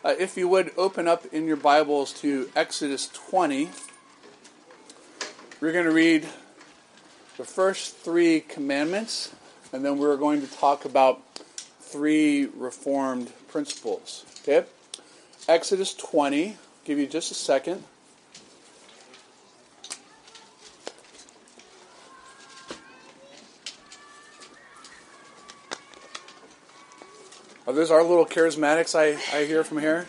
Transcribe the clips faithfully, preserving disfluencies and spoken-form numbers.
Uh, if you would open up in your Bibles to Exodus twenty, we're going to read the first three commandments, and then we're going to talk about three Reformed principles. Okay? Exodus twenty, I'll give you just a second. Are those our little charismatics I, I hear from here?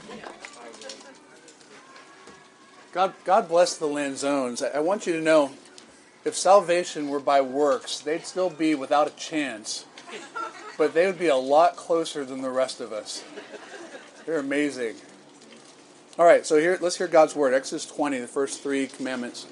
God, God bless the Lanzones. I, I want you to know, if salvation were by works, they'd still be without a chance. But they would be a lot closer than the rest of us. They're amazing. All right, so here, let's hear God's word. Exodus twenty, the first three commandments.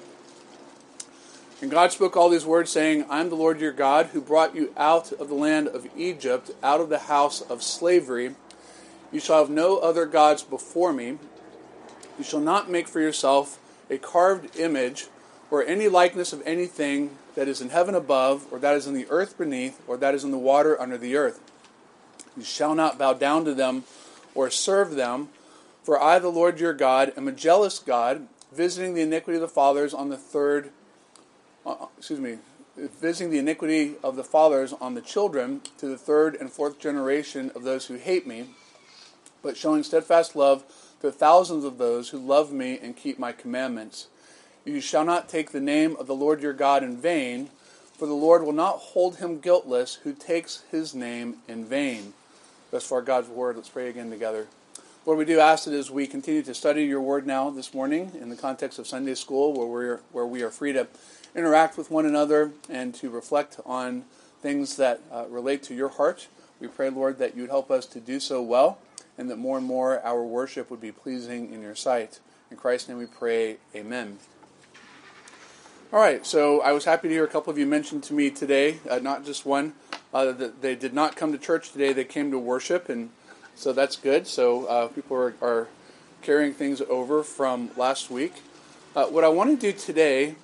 And God spoke all these words, saying, I am the Lord your God, who brought you out of the land of Egypt, out of the house of slavery. You shall have no other gods before me. You shall not make for yourself a carved image, or any likeness of anything that is in heaven above, or that is in the earth beneath, or that is in the water under the earth. You shall not bow down to them, or serve them. For I, the Lord your God, am a jealous God, visiting the iniquity of the fathers on the third Uh, excuse me, visiting the iniquity of the fathers on the children to the third and fourth generation of those who hate me, but showing steadfast love to thousands of those who love me and keep my commandments. You shall not take the name of the Lord your God in vain, for the Lord will not hold him guiltless who takes his name in vain. Thus far God's word. Let's pray again together. Lord, we do ask that as we continue to study your word now this morning in the context of Sunday school, where we're where we are free to interact with one another and to reflect on things that uh, relate to your heart. We pray, Lord, that you would help us to do so well, and that more and more our worship would be pleasing in your sight. In Christ's name we pray, amen. All right, so I was happy to hear a couple of you mention to me today, uh, not just one, uh, that they did not come to church today, they came to worship, and so that's good. So uh, people are, are carrying things over from last week. Uh, what I want to do today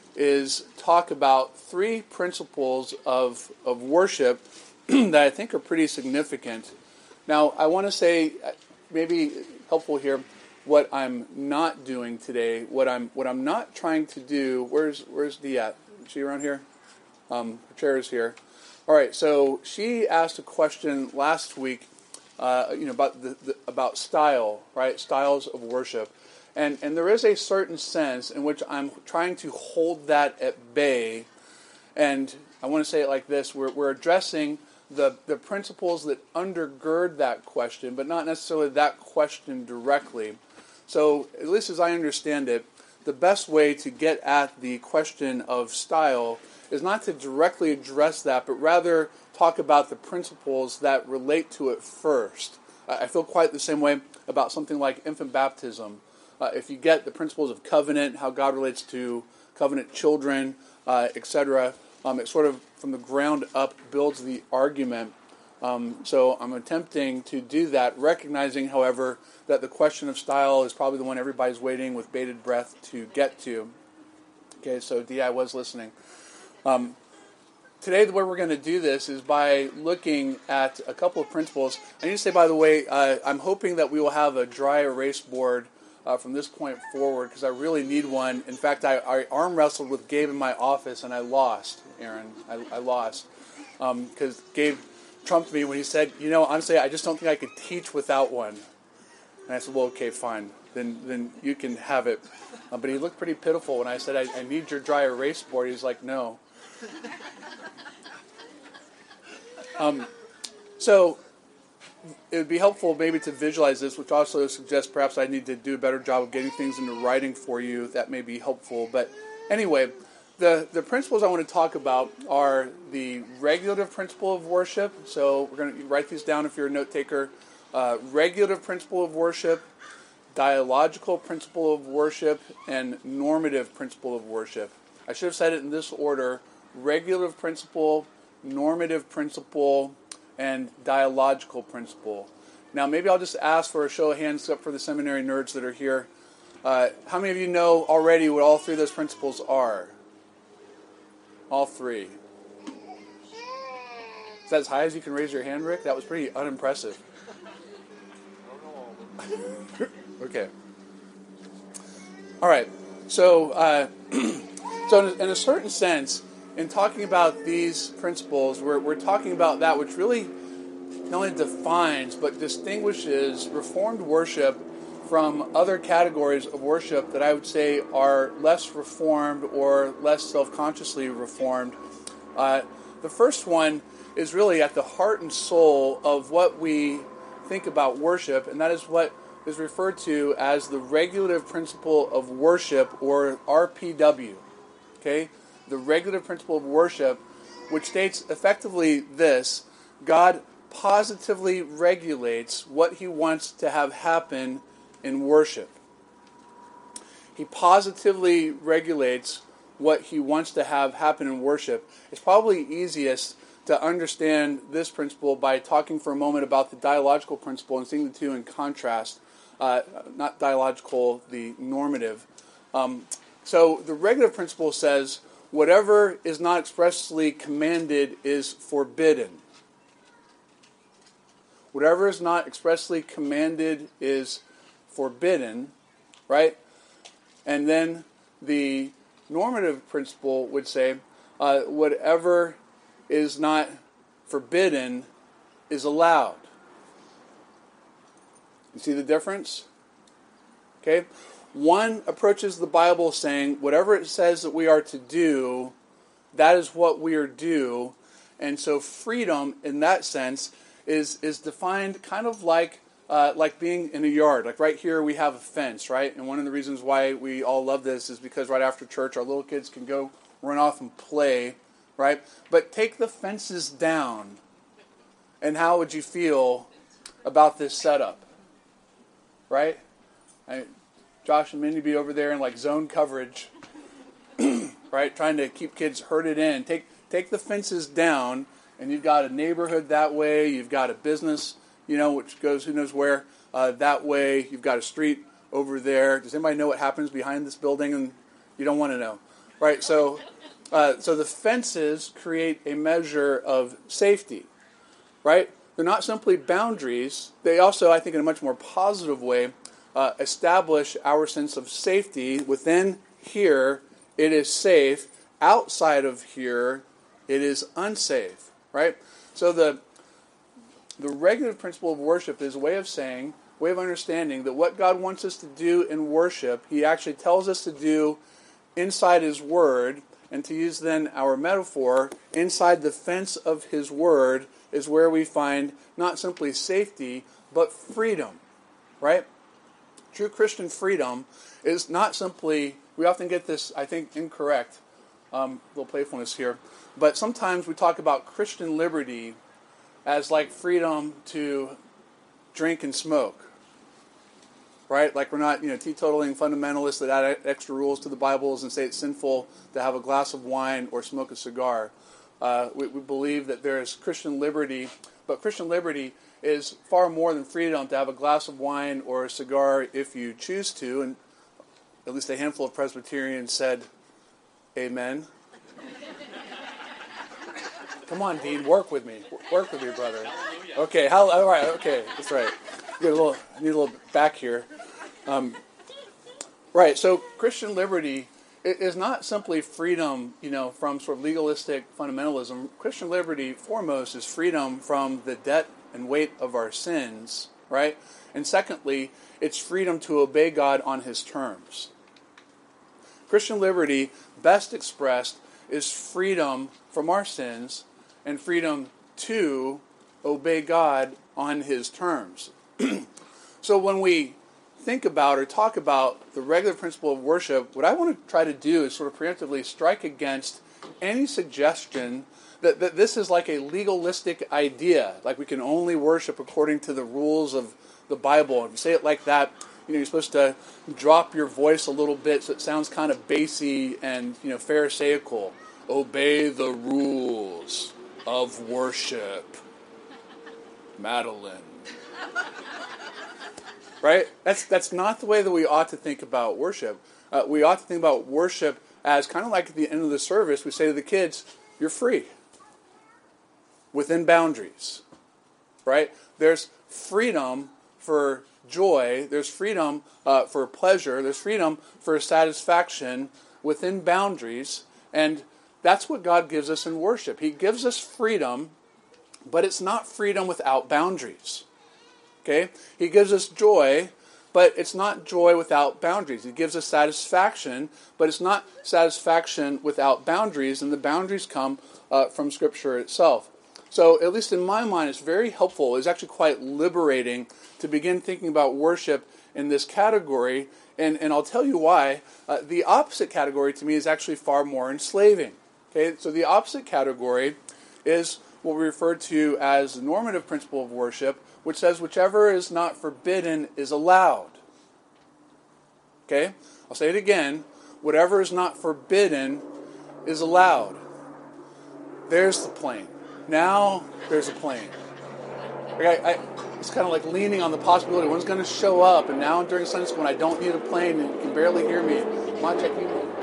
is talk about three principles of, of worship that I think are pretty significant. Now, I want to say, maybe helpful here, what I'm not doing today, what I'm what I'm not trying to do. Where's where's Dee at? Is she around here? Um, her chair is here. All right. So she asked a question last week, uh, you know, about the, the about style, right? Styles of worship. And and there is a certain sense in which I'm trying to hold that at bay. And I want to say it like this. We're we're addressing the, the principles that undergird that question, but not necessarily that question directly. So, at least as I understand it, the best way to get at the question of style is not to directly address that, but rather talk about the principles that relate to it first. I feel quite the same way about something like infant baptism. Uh, if you get the principles of covenant, how God relates to covenant children, uh, et cetera, um, it sort of, from the ground up, builds the argument. Um, so I'm attempting to do that, recognizing, however, that the question of style is probably the one everybody's waiting with bated breath to get to. Okay, so Dee, I was listening. Um, today, the way we're going to do this is by looking at a couple of principles. I need to say, by the way, uh, I'm hoping that we will have a dry erase board Uh, from this point forward, because I really need one. In fact, I, I arm wrestled with Gabe in my office, and I lost, Aaron. I, I lost. Because um, Gabe trumped me when he said, you know, honestly, I just don't think I could teach without one. And I said, well, okay, fine. Then then you can have it. Uh, but he looked pretty pitiful when I said, I, I need your dry erase board. He's like, no. Um, so... It would be helpful maybe to visualize this, which also suggests perhaps I need to do a better job of getting things into writing for you. That may be helpful. But anyway, the, the principles I want to talk about are the regulative principle of worship. So we're going to write these down if you're a note taker. Uh, regulative principle of worship, dialogical principle of worship, and normative principle of worship. I should have said it in this order: regulative principle, normative principle, and dialogical principle. Now, maybe I'll just ask for a show of hands up for the seminary nerds that are here. Uh, how many of you know already what all three of those principles are? All three. Is that as high as you can raise your hand, Rick? That was pretty unimpressive. Okay. All right. So, uh, so in a, in a certain sense, in talking about these principles, we're, we're talking about that which really not only defines but distinguishes Reformed worship from other categories of worship that I would say are less Reformed or less self-consciously Reformed. Uh, the first one is really at the heart and soul of what we think about worship, and that is what is referred to as the regulative principle of worship, or R P W. Okay? The regulative principle of worship, which states effectively this: God positively regulates what he wants to have happen in worship. He positively regulates what he wants to have happen in worship. It's probably easiest to understand this principle by talking for a moment about the dialogical principle and seeing the two in contrast. Uh, not dialogical, the normative. Um, so the regulative principle says, whatever is not expressly commanded is forbidden. Whatever is not expressly commanded is forbidden, right? And then the normative principle would say, uh, whatever is not forbidden is allowed. You see the difference? Okay? One approaches the Bible saying, whatever it says that we are to do, that is what we are due. And so freedom, in that sense, is is defined kind of like uh, like being in a yard. Like right here we have a fence, right? And one of the reasons why we all love this is because right after church our little kids can go run off and play, right? But take the fences down, and how would you feel about this setup? Right? I, Josh and Mindy be over there in like zone coverage, right? Trying to keep kids herded in. Take take the fences down, and you've got a neighborhood that way. You've got a business, you know, which goes who knows where uh, that way. You've got a street over there. Does anybody know what happens behind this building? And you don't want to know, right? So, uh, so the fences create a measure of safety, right? They're not simply boundaries. They also, I think, in a much more positive way, uh, establish our sense of safety. Within here, it is safe. Outside of here, it is unsafe, right? So the the regulative principle of worship is a way of saying, way of understanding that what God wants us to do in worship, he actually tells us to do inside his word. And to use then our metaphor, inside the fence of his word is where we find not simply safety, but freedom, right? True Christian freedom is not simply, we often get this, I think, incorrect, um, a little playfulness here, but sometimes we talk about Christian liberty as like freedom to drink and smoke, right? Like we're not, you know, teetotaling fundamentalists that add extra rules to the Bibles and say it's sinful to have a glass of wine or smoke a cigar. Uh, we, we believe that there is Christian liberty, but Christian liberty is far more than freedom to have a glass of wine or a cigar if you choose to, and at least a handful of Presbyterians said, amen. Come on, Dean, work with me. Work with me, brother. Okay, how, all right, okay, that's right. Get a little, I need a little back here. Um, right, so Christian liberty is not simply freedom, you know, from sort of legalistic fundamentalism. Christian liberty, foremost, is freedom from the debt and weight of our sins, right? And secondly, it's freedom to obey God on his terms. Christian liberty, best expressed, is freedom from our sins and freedom to obey God on his terms. So when we think about or talk about the regular principle of worship, what I want to try to do is sort of preemptively strike against any suggestion that, that this is like a legalistic idea, like we can only worship according to the rules of the Bible. If you say it like that, you know, you're supposed to drop your voice a little bit so it sounds kind of bassy and, you know, pharisaical. Obey the rules of worship. Madeline. Right? That's that's not the way that we ought to think about worship. Uh, we ought to think about worship as kind of like at the end of the service, we say to the kids, you're free. Within boundaries. Right? There's freedom for joy, there's freedom uh, for pleasure, there's freedom for satisfaction within boundaries, and that's what God gives us in worship. He gives us freedom, but it's not freedom without boundaries. Okay? He gives us joy, but it's not joy without boundaries. He gives us satisfaction, but it's not satisfaction without boundaries, and the boundaries come uh, from Scripture itself. So, at least in my mind, it's very helpful. It's actually quite liberating to begin thinking about worship in this category, and, and I'll tell you why. Uh, the opposite category to me is actually far more enslaving. Okay, so the opposite category is what we refer to as the normative principle of worship, which says whichever is not forbidden is allowed. Okay, I'll say it again. Whatever is not forbidden is allowed. There's the plane. Now there's a plane. Okay, I, it's kind of like leaning on the possibility one's going to show up, and now during Sunday school when I don't need a plane and you can barely hear me, come on, check me out.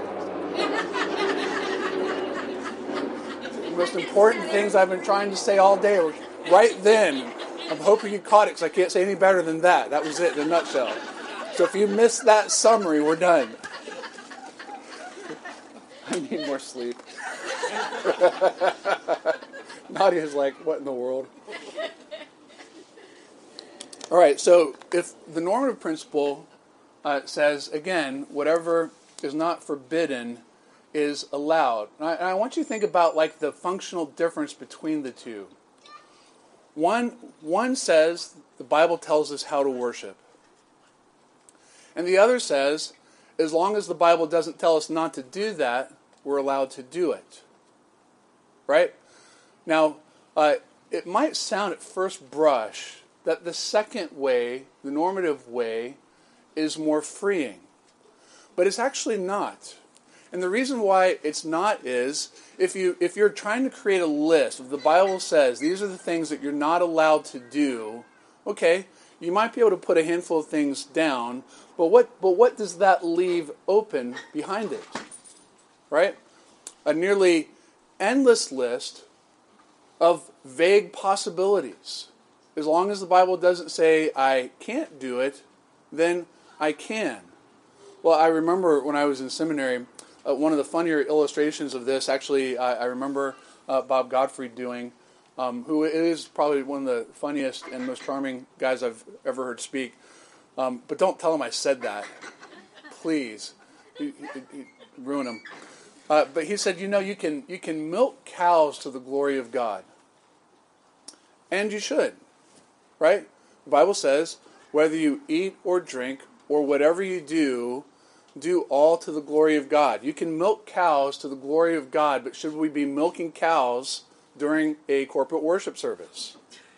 The most important things I've been trying to say all day were right then. I'm hoping you caught it because I can't say any better than that. That was it in a nutshell. So if you missed that summary, we're done. I need more sleep. Nadia's like, what in the world? All right, so if the normative principle uh, says, again, whatever is not forbidden is allowed. And I, and I want you to think about like the functional difference between the two. One, one says the Bible tells us how to worship. And the other says, as long as the Bible doesn't tell us not to do that, we're allowed to do it. Right? Now, uh, it might sound at first brush that the second way, the normative way, is more freeing. But it's actually not. And the reason why it's not is, if, you, if you're trying to create a list, if the Bible says these are the things that you're not allowed to do, okay, you might be able to put a handful of things down, but what, but what does that leave open behind it? Right? A nearly endless list of vague possibilities. As long as the Bible doesn't say, I can't do it, then I can. Well, I remember when I was in seminary, uh, one of the funnier illustrations of this, actually, I, I remember uh, Bob Gottfried doing, um, who is probably one of the funniest and most charming guys I've ever heard speak. Um, but don't tell him I said that. Please. You, you, you ruin him. Uh, but he said, you know, you can you can milk cows to the glory of God. And you should. Right? The Bible says, whether you eat or drink or whatever you do, do all to the glory of God. You can milk cows to the glory of God, but should we be milking cows during a corporate worship service?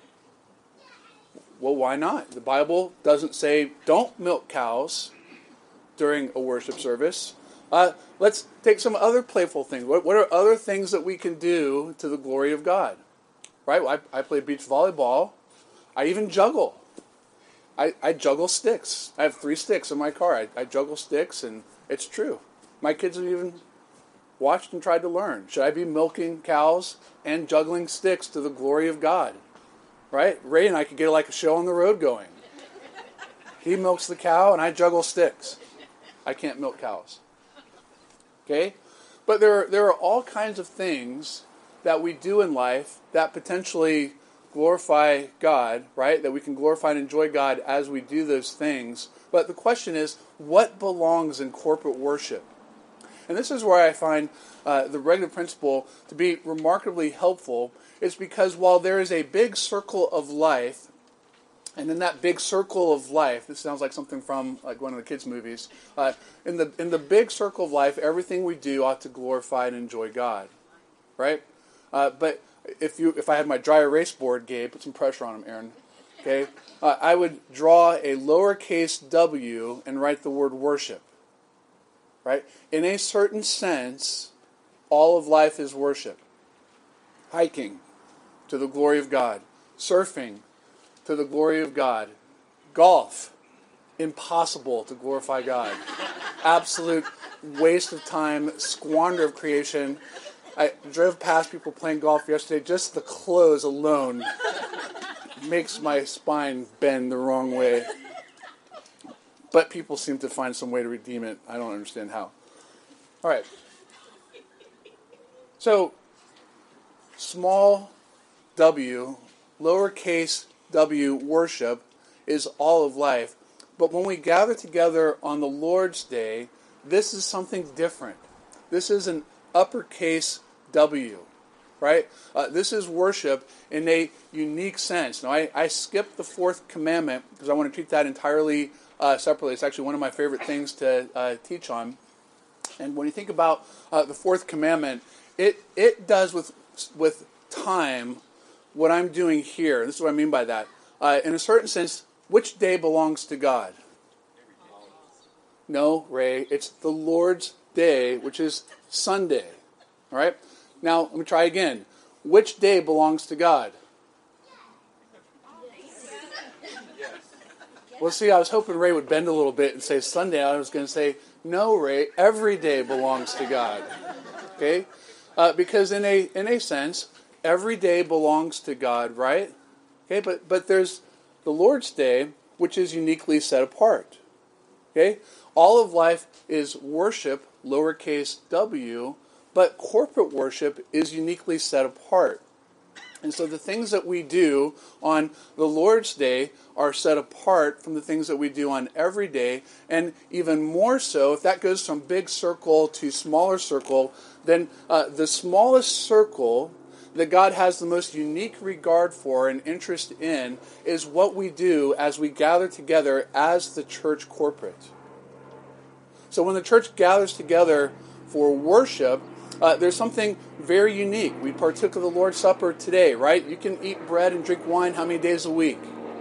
Well, why not? The Bible doesn't say don't milk cows during a worship service. Uh, let's take some other playful things. What, what are other things that we can do to the glory of God? Right? Well, I, I play beach volleyball. I even juggle. I, I juggle sticks. I have three sticks in my car. I, I juggle sticks, and it's true. My kids have even watched and tried to learn. Should I be milking cows and juggling sticks to the glory of God? Right? Ray and I could get like a show on the road going. He milks the cow, and I juggle sticks. I can't milk cows. Okay? But there are, there are all kinds of things that we do in life that potentially glorify God, right? That we can glorify and enjoy God as we do those things. But the question is, what belongs in corporate worship? And this is where I find uh, the regular principle to be remarkably helpful. Is because while there is a big circle of life, and in that big circle of life, this sounds like something from like one of the kids' movies. Uh, in the in the big circle of life, everything we do ought to glorify and enjoy God, right? Uh, but if you if I had my dry erase board, Gabe, put some pressure on him, Aaron. Okay, uh, I would draw a lowercase w and write the word worship. Right? In a certain sense, all of life is worship. Hiking to the glory of God, surfing to the glory of God, golf, impossible to glorify God, absolute waste of time, squander of creation. I drove past people playing golf yesterday. Just the clothes alone makes my spine bend the wrong way. but people seem to find some way to redeem it. I don't understand how. All right. So, small w, lowercase w, worship is all of life. But when we gather together on the Lord's Day, this is something different. This is an uppercase W, right? Uh, this is worship in a unique sense. Now, I, I skipped the fourth commandment because I want to treat that entirely uh, separately. It's actually one of my favorite things to uh, teach on. And when you think about uh, the fourth commandment, it it does with with time what I'm doing here. This is what I mean by that. Uh, in a certain sense, which day belongs to God? No, Ray, it's the Lord's Day, which is Sunday. All right? Now, let me try again. Which day belongs to God? Well, see, I was hoping Ray would bend a little bit and say Sunday. I was going to say, no, Ray, every day belongs to God. Okay? Uh, because in a in a sense, every day belongs to God, right? Okay, but but there's the Lord's Day, which is uniquely set apart. Okay? All of life is worship, lowercase w, but corporate worship is uniquely set apart. And so the things that we do on the Lord's Day are set apart from the things that we do on every day. And even more so, if that goes from big circle to smaller circle, then uh, the smallest circle that God has the most unique regard for and interest in is what we do as we gather together as the church corporate. So when the church gathers together for worship, uh, there's something very unique. We partook of the Lord's Supper today, right? You can eat bread and drink wine how many days a week?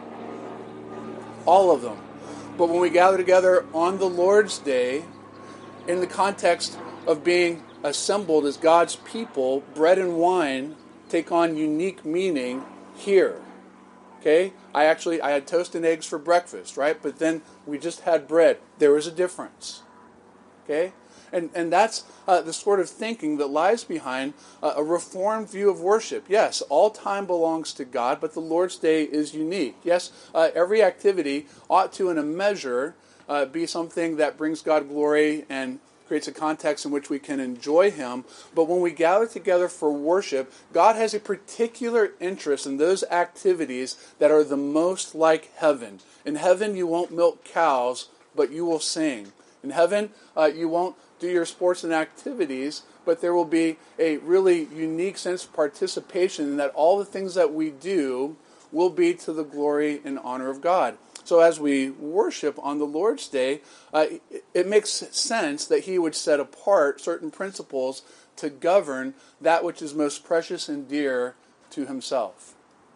All of them. But when we gather together on the Lord's Day, in the context of being assembled as God's people, bread and wine take on unique meaning here. Okay? I actually, I had toast and eggs for breakfast, right? But then we just had bread. There was a difference. Okay? And and that's uh, the sort of thinking that lies behind uh, a reformed view of worship. Yes, all time belongs to God, but the Lord's Day is unique. Yes, uh, every activity ought to, in a measure, uh, be something that brings God glory and creates a context in which we can enjoy Him. But when we gather together for worship, God has a particular interest in those activities that are the most like heaven. In heaven, you won't milk cows, but you will sing. In heaven, uh, you won't do your sports and activities, but there will be a really unique sense of participation in that all the things that we do will be to the glory and honor of God. So as we worship on the Lord's Day, uh, it, it makes sense that He would set apart certain principles to govern that which is most precious and dear to Himself.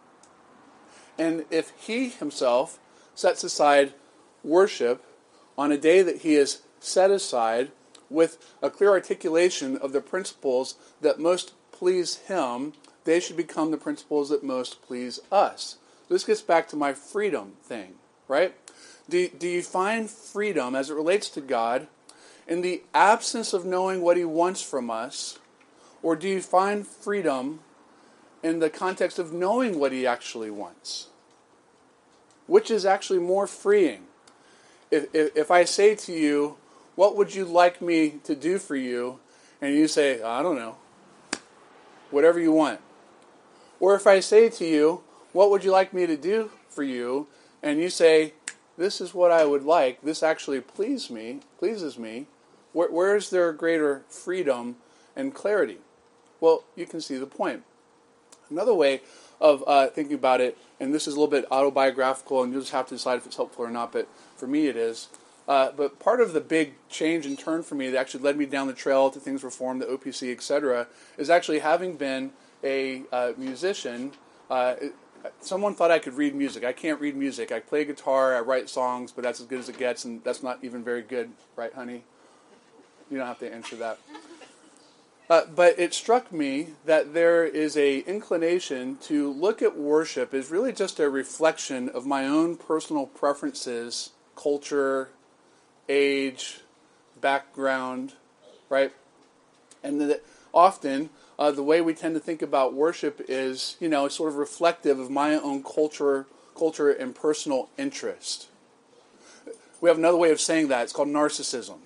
And if He Himself sets aside worship on a day that He has set aside with a clear articulation of the principles that most please Him, they should become the principles that most please us. This gets back to my freedom thing, right? Do, do you find freedom as it relates to God in the absence of knowing what He wants from us, or do you find freedom in the context of knowing what He actually wants? Which is actually more freeing? If, if, if I say to you, what would you like me to do for you? And you say, I don't know. Whatever you want. Or if I say to you, what would you like me to do for you? And you say, this is what I would like. This actually pleases me, pleases me. Where, where is there greater freedom and clarity? Well, you can see the point. Another way of uh, thinking about it, and this is a little bit autobiographical, and you'll just have to decide if it's helpful or not, but for me it is. Uh, but part of the big change and turn for me that actually led me down the trail to things reform, the O P C, et cetera, is actually having been a uh, musician. Uh, someone thought I could read music. I can't read music. I play guitar, I write songs, but that's as good as it gets, and that's not even very good, right, honey? You don't have to answer that. Uh, but it struck me that there is a inclination to look at worship as really just a reflection of my own personal preferences, culture, age, background, right? And that often uh, the way we tend to think about worship is, you know, sort of reflective of my own culture, culture and personal interest. we have another way of saying that. It's called narcissism.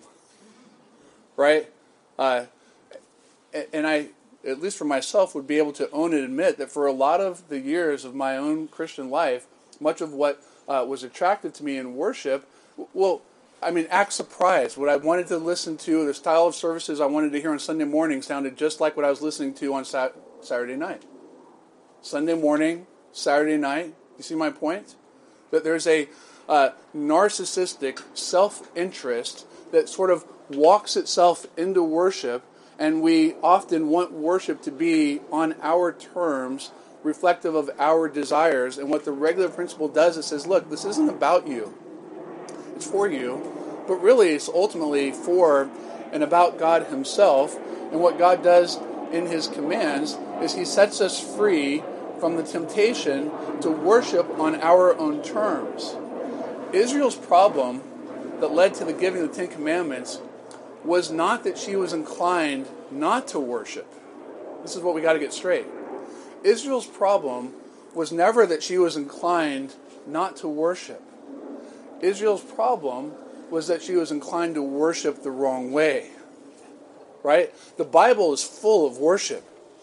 Right? Uh, and I, at least for myself, would be able to own and admit that for a lot of the years of my own Christian life, much of what uh, was attractive to me in worship, well, I mean, act surprised. What I wanted to listen to, the style of services I wanted to hear on Sunday morning sounded just like what I was listening to on Sat- Saturday night. Sunday morning, Saturday night. You see my point? That there's a uh, narcissistic self-interest that sort of walks itself into worship, and we often want worship to be on our terms, reflective of our desires. And what the regular principle does is says, look, this isn't about you. It's for you, but really it's ultimately for and about God himself. And what God does in his commands is he sets us free from the temptation to worship on our own terms. Israel's problem that led to the giving of the Ten Commandments was not that she was inclined not to worship. This is what we got to get straight. Israel's problem was never that she was inclined not to worship. Israel's problem was that she was inclined to worship the wrong way. Right? The Bible is full of worship.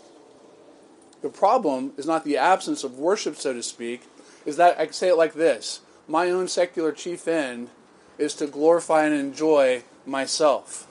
The problem is not the absence of worship, so to speak, is that I can say it like this. My own secular chief end is to glorify and enjoy myself.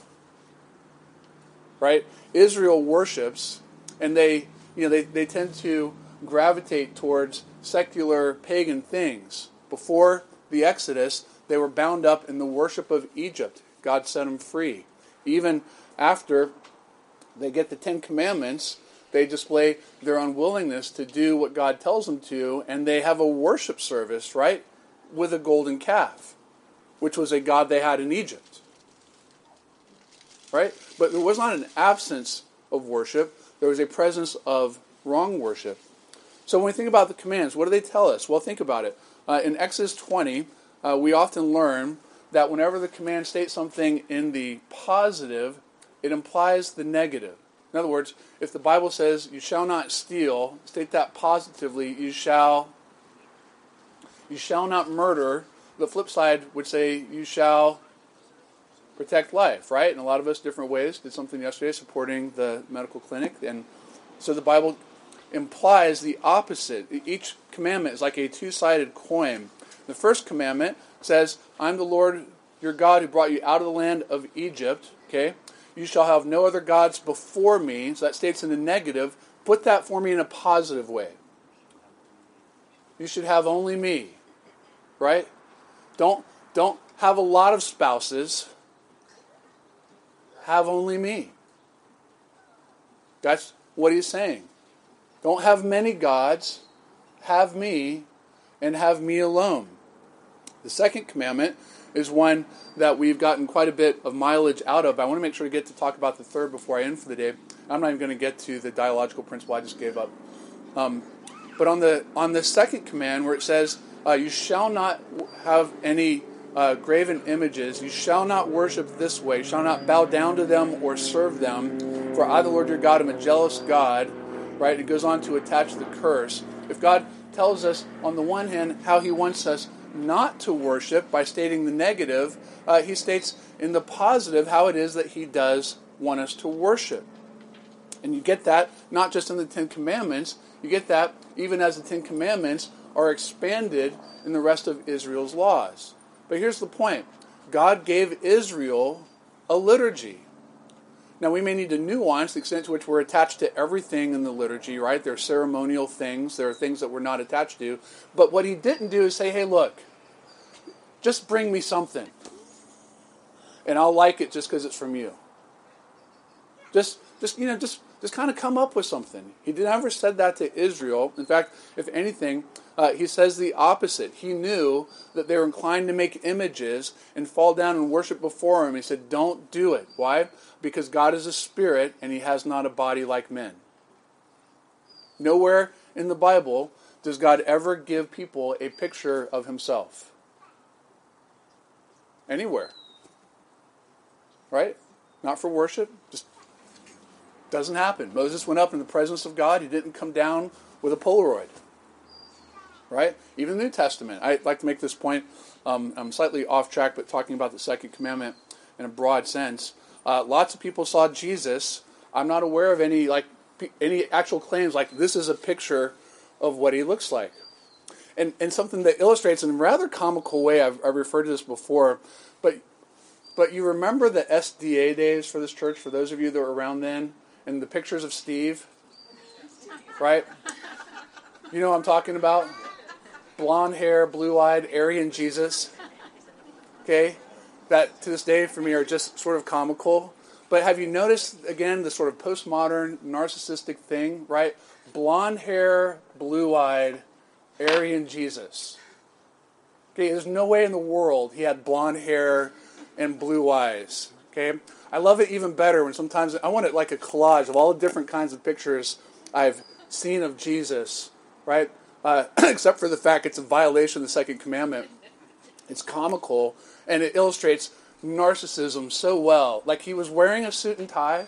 Right? Israel worships, and they, you know, they, they tend to gravitate towards secular pagan things. Before the Exodus, they were bound up in the worship of Egypt. God set them free. Even after they get the Ten Commandments, they display their unwillingness to do what God tells them to, and they have a worship service, right, with a golden calf, which was a god they had in Egypt. Right? But there was not an absence of worship. There was a presence of wrong worship. So when we think about the commands, what do they tell us? Well, think about it. Uh, in Exodus twenty, uh, we often learn that whenever the command states something in the positive, it implies the negative. In other words, if the Bible says, you shall not steal, state that positively, you shall, you shall not murder. The flip side would say, you shall protect life, right? And a lot of us, different ways, did something yesterday supporting the medical clinic. And so the Bible implies the opposite. Each commandment is like a two-sided coin. The first commandment says, I'm the Lord your God who brought you out of the land of Egypt. Okay? You shall have no other gods before me. So that states in the negative. Put that for me in a positive way. You should have only me. Right? Don't, don't have a lot of spouses. Have only me. That's what he's saying. Don't have many gods. Have me, and have me alone. The second commandment is one that we've gotten quite a bit of mileage out of. I want to make sure to get to talk about the third before I end for the day. I'm not even going to get to the dialogical principle. I just gave up. Um, but on the on the second command, where it says, uh, you shall not have any uh, graven images, you shall not worship this way, you shall not bow down to them or serve them, for I, the Lord your God, am a jealous God. Right? It goes on to attach the curse. If God tells us, on the one hand, how he wants us not to worship by stating the negative, uh, he states in the positive how it is that he does want us to worship. And you get that not just in the Ten Commandments, you get that even as the Ten Commandments are expanded in the rest of Israel's laws. But here's the point. God gave Israel a liturgy. Now, we may need to nuance the extent to which we're attached to everything in the liturgy, right? There are ceremonial things. There are things that we're not attached to. But what he didn't do is say, hey, look, just bring me something. And I'll like it just because it's from you. Just, just you know, just, just kind of come up with something. He never said that to Israel. In fact, if anything, uh, he says the opposite. He knew that they were inclined to make images and fall down and worship before him. He said, don't do it. Why? Because God is a spirit and he has not a body like men. Nowhere in the Bible does God ever give people a picture of himself. Anywhere. Right? Not for worship. Just doesn't happen. Moses went up in the presence of God. He didn't come down with a Polaroid. right? Even the New Testament. I'd like to make this point. Um, I'm slightly off track, but talking about the second commandment in a broad sense. Uh, lots of people saw Jesus. I'm not aware of any like p- any actual claims like this is a picture of what he looks like. And and something that illustrates in a rather comical way. I've, I've referred to this before, but but you remember the S D A days for this church, for those of you that were around then, and the pictures of Steve, right? You know what I'm talking about? Blonde hair, blue-eyed, Aryan Jesus. Okay? That, to this day, for me, are just sort of comical. But have you noticed, again, the sort of postmodern, narcissistic thing, right? Blonde hair, blue-eyed, Aryan Jesus. Okay, there's no way in the world he had blonde hair and blue eyes. Okay? I love it even better when sometimes, I want it like a collage of all the different kinds of pictures I've seen of Jesus, right? Uh, except for the fact it's a violation of the second commandment. It's comical, and it illustrates narcissism so well. Like he was wearing a suit and tie?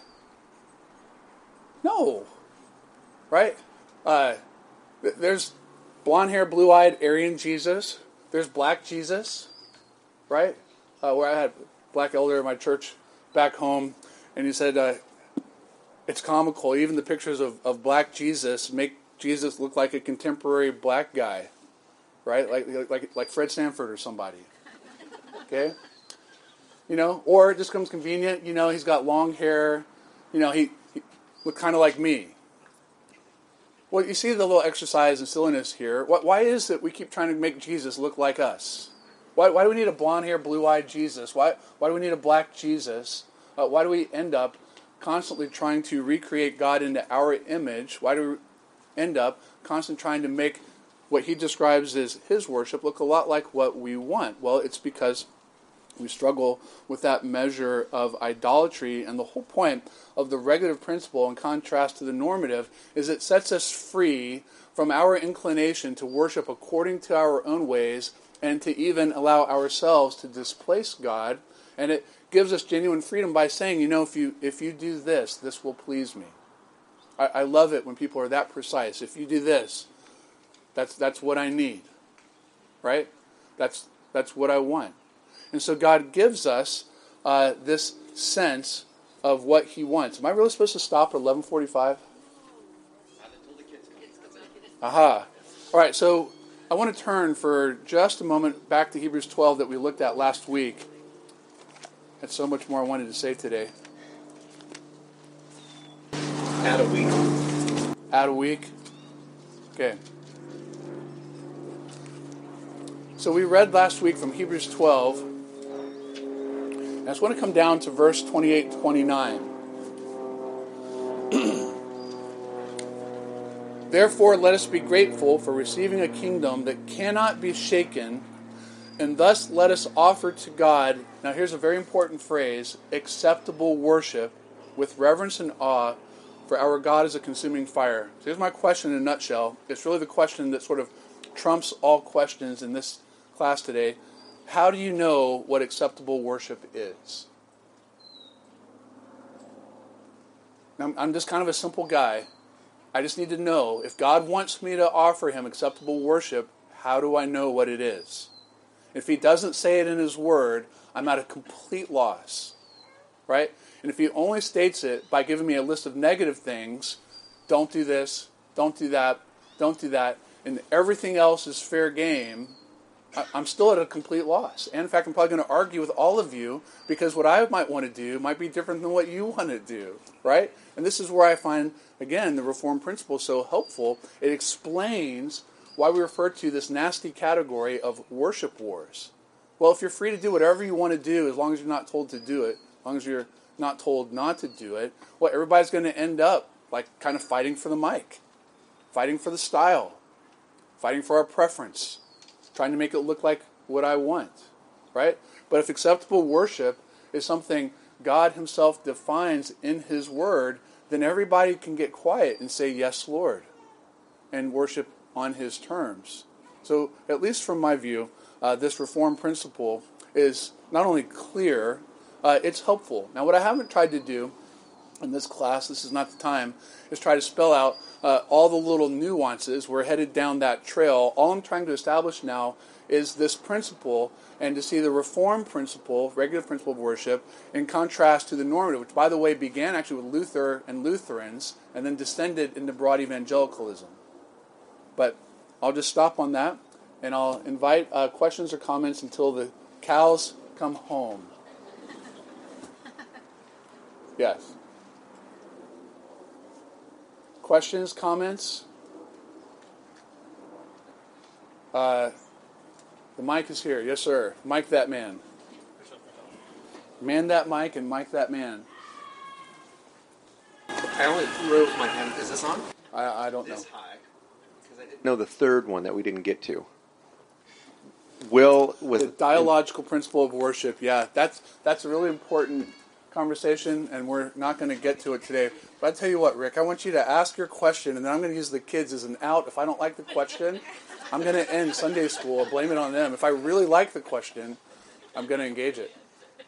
No. Right? Uh, there's blonde hair, blue-eyed, Aryan Jesus. There's black Jesus. Right? Uh, where I had a black elder in my church back home, and he said, uh, it's comical. Even the pictures of, of black Jesus make Jesus look like a contemporary black guy. Right? Like, like, like Fred Sanford or somebody. Okay? You know, or it just comes convenient. You know, he's got long hair. You know, he, he looked kind of like me. Well, you see the little exercise and silliness here. What, why is it we keep trying to make Jesus look like us? Why, why do we need a blonde hair, blue-eyed Jesus? Why, why do we need a black Jesus? Uh, why do we end up constantly trying to recreate God into our image? Why do we end up constantly trying to make what he describes as his worship look a lot like what we want? Well, it's because we struggle with that measure of idolatry, and the whole point of the regulative principle, in contrast to the normative, is it sets us free from our inclination to worship according to our own ways and to even allow ourselves to displace God. And it gives us genuine freedom by saying, you know, if you if you do this, this will please me. I, I love it when people are that precise. If you do this, that's that's what I need. Right? That's that's what I want. And so God gives us uh, this sense of what he wants. Am I really supposed to stop at eleven forty-five? Aha. All right, so I want to turn for just a moment back to Hebrews twelve that we looked at last week. That's so much more I wanted to say today. Add a week. Add a week? Okay. So we read last week from Hebrews twelve. I just want to come down to verse twenty-eight and twenty-nine. Therefore, let us be grateful for receiving a kingdom that cannot be shaken, and thus let us offer to God, now here's a very important phrase, acceptable worship with reverence and awe, for our God is a consuming fire. So here's my question in a nutshell. It's really the question that sort of trumps all questions in this class today. How do you know what acceptable worship is? Now, I'm just kind of a simple guy. I just need to know, if God wants me to offer him acceptable worship, how do I know what it is? If he doesn't say it in his word, I'm at a complete loss. Right? And if he only states it by giving me a list of negative things, don't do this, don't do that, don't do that, and everything else is fair game, I'm still at a complete loss. And in fact, I'm probably going to argue with all of you because what I might want to do might be different than what you want to do, right? And this is where I find, again, the Reformed principle so helpful. It explains why we refer to this nasty category of worship wars. Well, if you're free to do whatever you want to do, as long as you're not told to do it, as long as you're not told not to do it, well, everybody's going to end up like kind of fighting for the mic, fighting for the style, fighting for our preference, trying to make it look like what I want, right? But if acceptable worship is something God himself defines in his word, then everybody can get quiet and say, yes, Lord, and worship on his terms. So, at least from my view, uh, this Reformed principle is not only clear, uh, it's helpful. Now, what I haven't tried to do in this class, this is not the time, is try to spell out uh, all the little nuances. We're headed down that trail. All I'm trying to establish now is this principle, and to see the Reformed principle, regulative principle of worship, in contrast to the normative, which, by the way, began actually with Luther and Lutherans, and then descended into broad evangelicalism. But I'll just stop on that, and I'll invite uh, questions or comments until the cows come home. Yes. Questions, comments? Uh, the mic is here. Yes, sir. Mic that man. Man that mic and mic that man. I only wrote my hand. Is this on? I, I don't know. This high. Because I didn't No, the third one that we didn't get to. Will was The dialogical principle of worship. Yeah, that's that's a really important conversation, and we're not going to get to it today. But I tell you what, Rick, I want you to ask your question, and then I'm going to use the kids as an out. If I don't like the question, I'm going to end Sunday school, blame it on them. If I really like the question, I'm going to engage it.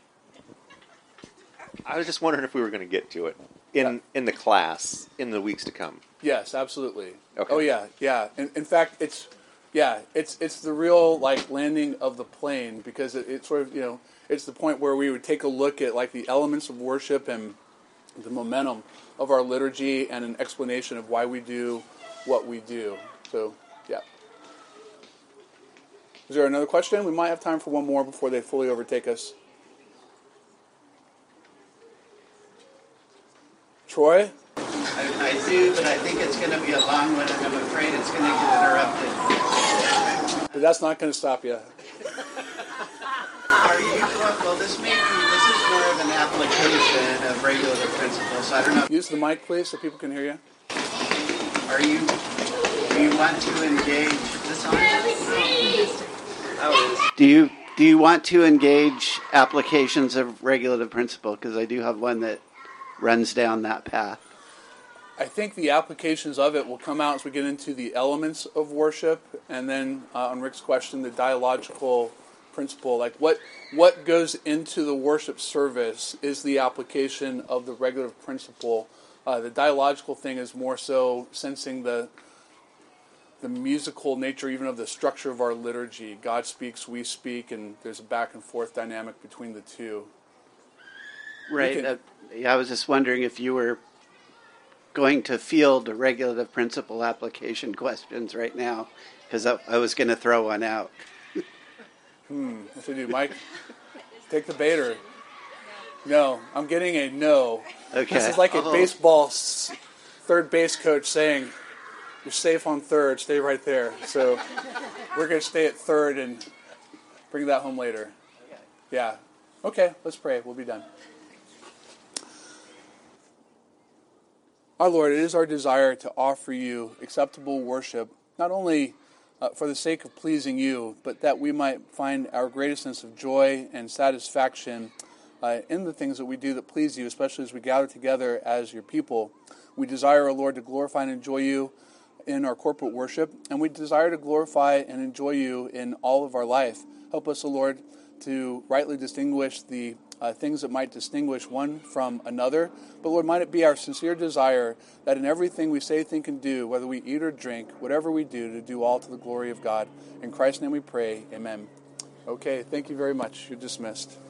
I was just wondering if we were going to get to it in Yeah. in the class in the weeks to come. Yes, absolutely. Okay. Oh yeah, yeah. In, in fact, it's yeah, it's it's the real like landing of the plane, because it, it's sort of, you know, it's the point where we would take a look at like the elements of worship and the momentum of our liturgy and an explanation of why we do what we do. So yeah. Is there another question? We might have time for one more before they fully overtake us. Troy? I, I do, but I think it's going to be a long one, and I'm afraid it's going to get interrupted. But that's not going to stop you. Are you, well, this may be, this is more of an application of regulative principles, so I don't know. Use the mic, please, so people can hear you. Are you, do you want to engage this on? Oh, Do you, do you want to engage applications of regulative principle? Because I do have one that runs down that path. I think the applications of it will come out as we get into the elements of worship, and then uh, on Rick's question, the dialogical principle, like what what goes into the worship service is the application of the regulative principle. Uh, the dialogical thing is more so sensing the the musical nature even of the structure of our liturgy. God speaks, we speak, and there's a back and forth dynamic between the two. Right. can- Uh, yeah, I was just wondering if you were going to field regulative principle application questions right now, because I, I was going to throw one out. Hmm, what should I do, Mike? Take the baiter. No, I'm getting a no. Okay. This is like a Oh. baseball s- third base coach saying, "You're safe on third. Stay right there." So we're going to stay at third and bring that home later. Yeah. Okay, let's pray. We'll be done. Our Lord, it is our desire to offer you acceptable worship, not only uh, for the sake of pleasing you, but that we might find our greatest sense of joy and satisfaction uh, in the things that we do that please you, especially as we gather together as your people. We desire, O Lord, to glorify and enjoy you in our corporate worship, and we desire to glorify and enjoy you in all of our life. Help us, O Lord, to rightly distinguish the uh, things that might distinguish one from another. But Lord, might it be our sincere desire that in everything we say, think, and do, whether we eat or drink, whatever we do, to do all to the glory of God. In Christ's name we pray, amen. Okay, thank you very much. You're dismissed.